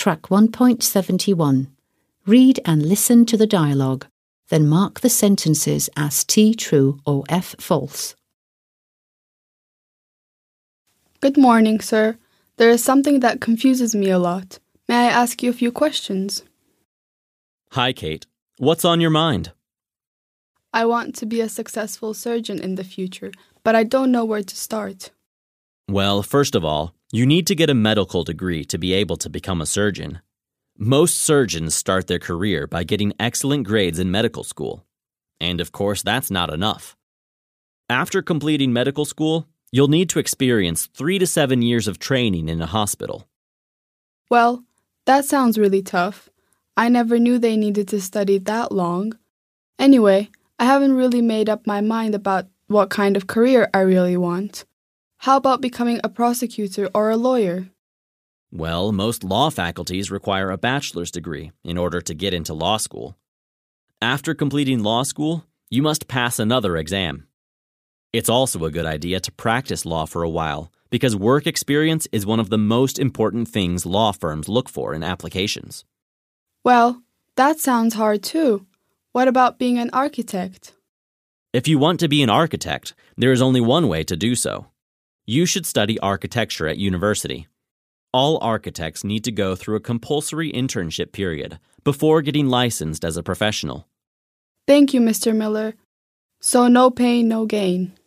Track 1.71. Read and listen to the dialogue, then mark the sentences as T true or F false. Good morning, sir. There is something that confuses me a lot. May I ask you a few questions? Hi, Kate. What's on your mind? I want to be a successful surgeon in the future, but I don't know where to start. Well, first of all, you need to get a medical degree to be able to become a surgeon. Most surgeons start their career by getting excellent grades in medical school. And of course, that's not enough. After completing medical school, you'll need to experience 3 to 7 years of training in a hospital. Well, that sounds really tough. I never knew they needed to study that long. Anyway, I haven't really made up my mind about what kind of career I really want. How about becoming a prosecutor or a lawyer? Well, most law faculties require a bachelor's degree in order to get into law school. After completing law school, you must pass another exam. It's also a good idea to practice law for a while because work experience is one of the most important things law firms look for in applications. Well, that sounds hard too. What about being an architect? If you want to be an architect, there is only one way to do so. You should study architecture at university. All architects need to go through a compulsory internship period before getting licensed as a professional. Thank you, Mr. Miller. So no pain, no gain.